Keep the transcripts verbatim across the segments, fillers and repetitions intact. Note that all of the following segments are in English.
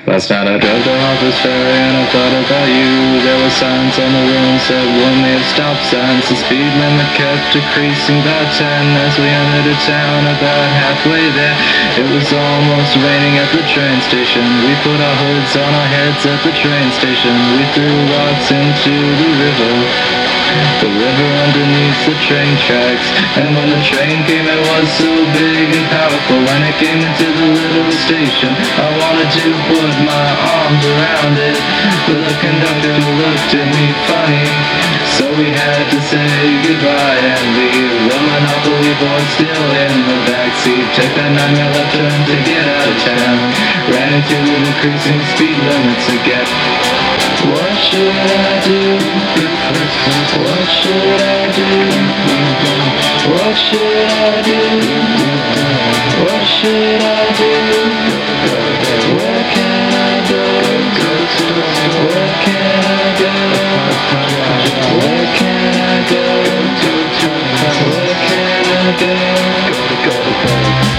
Last night I drove to Harper's Ferry and I thought about you. There were signs on the room said warn me of stop signs. The speed limit kept decreasing by ten as we entered a town about halfway there. It was almost raining at the train station. We put our hoods on our heads at the train station. We threw rocks into the river, the river underneath the train tracks. And when the train came it was so big and powerful. When it came into the little station I wanted to put my arms around it, but the conductor looked at me funny. So we had to say goodbye and leave the Monopoly board still in the backseat. Took that nine-mile left turn to get out of town. Ran into the increasing speed limits again. What should I do? What should I do? What should I do? What should I do? Where can I go? Where can I go? Where can I go? Where can I go? Go, go, go.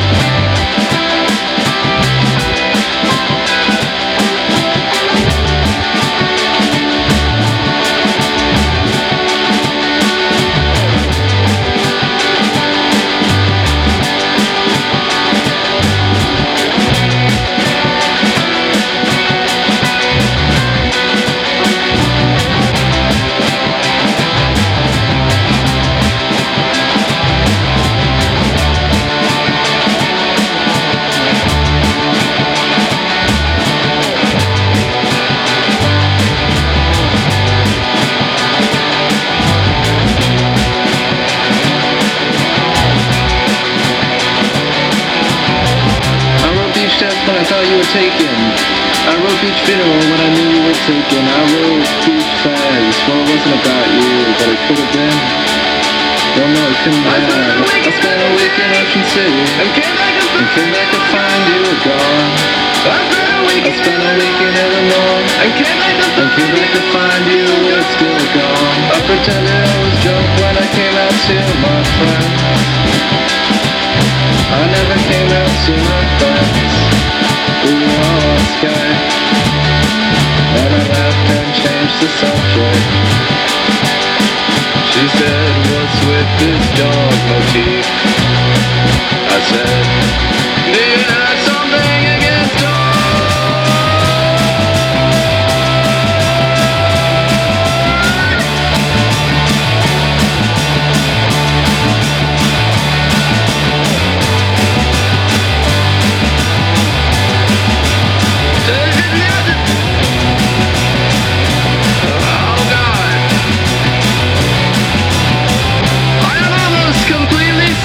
When I thought you were taken, I wrote beach funeral when I knew you were taken. I wrote beach fags, well it wasn't about you, but it could have been. Well no, it couldn't have. I spent a week in Ocean City and came back to find you were gone. I spent a week in Illinois and came back to find you were still gone. I pretended I was drunk when I came out to my friends. I never came out to my friends. We were all on Skype, and I laughed and changed the subject. She said, what's with this dog motif? I said, do you have something against dogs? Completely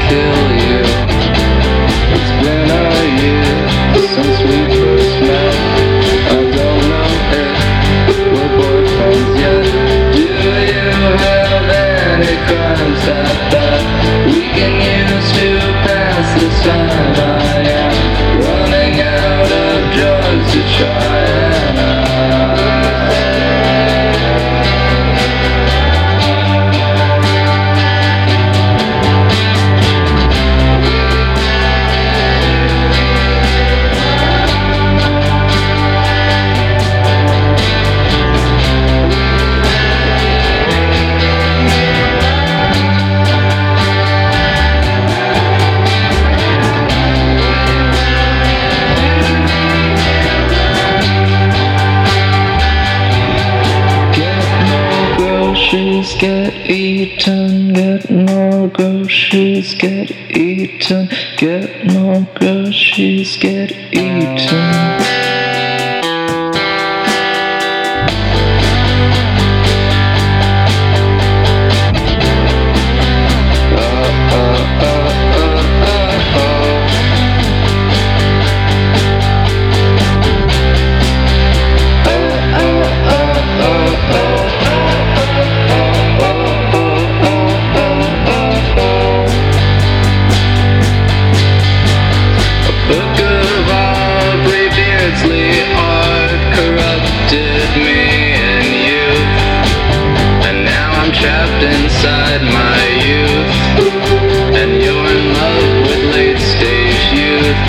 kill you. It's been a year since we first met. I don't know if we're boyfriends yet. Do you have any crimes that, that we can use to pass this time? I am running out of drugs to try and I groceries get eaten, get more groceries get eaten, get more groceries get eaten. Book of Aubrey Beardsley art corrupted me in youth, and now I'm trapped inside my youth, and you're in love with late stage youth.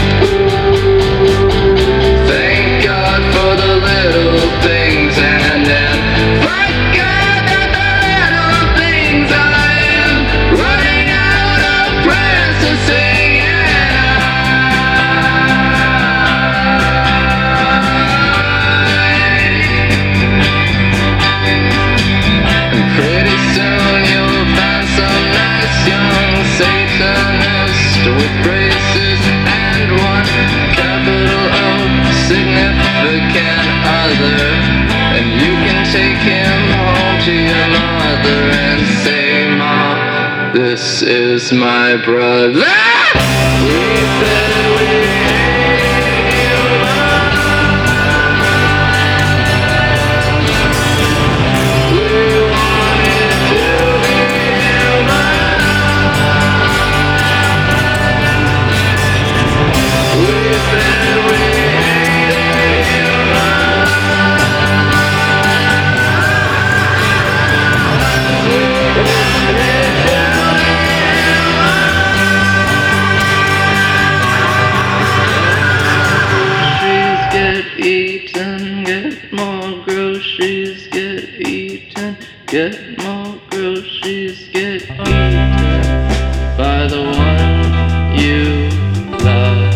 Thank God for the little things, and then thank God that the little things I am running out of prayers to sing. With braces and one capital O significant other, and you can take him home to your mother and say, Mom, this is my brother. We said we get more groceries get eaten, get more groceries get eaten by the one you love.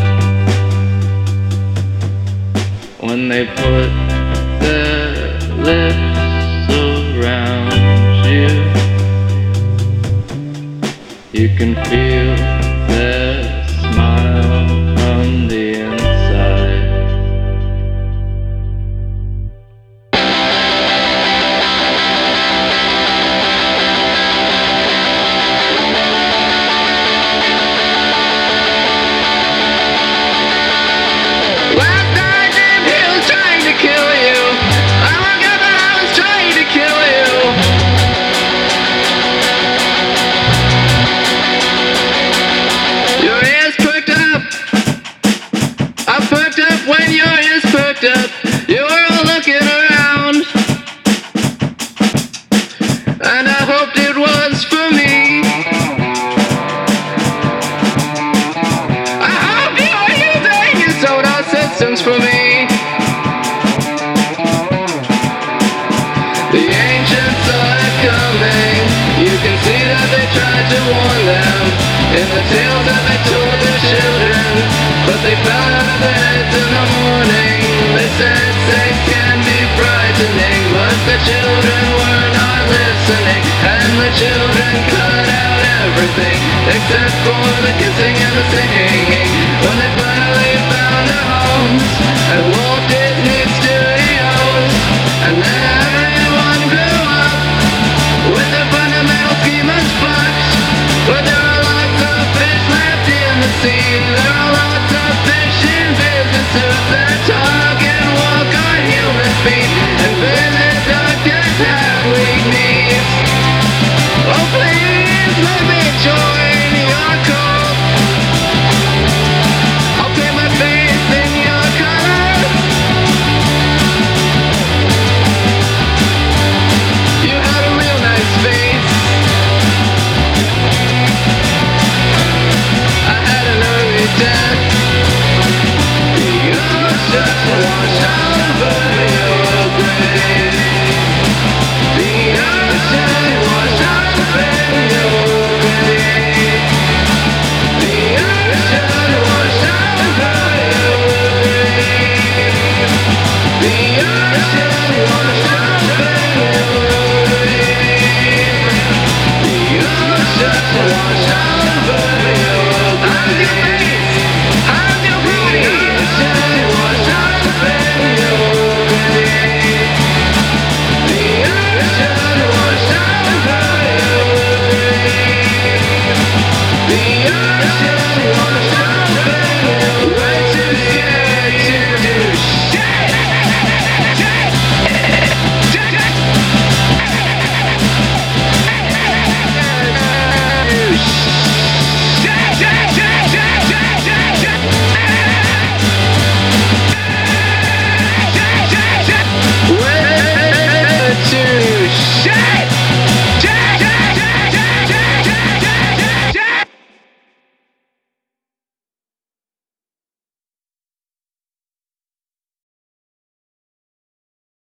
When they put their lips around you, you can feel their smile from the inside. When your ears perked up, you were all looking around, and I hoped it was for me. I hope you were using your sonar systems for me. The ancients are coming, you can see that they tried to warn them in the tales that they told their children, but they fell out of their heads in the morning. They said sex can be frightening, but the children were not listening, and the children cut out everything except for the kissing and the singing. When they finally found their homes at Walt Disney Studios, and then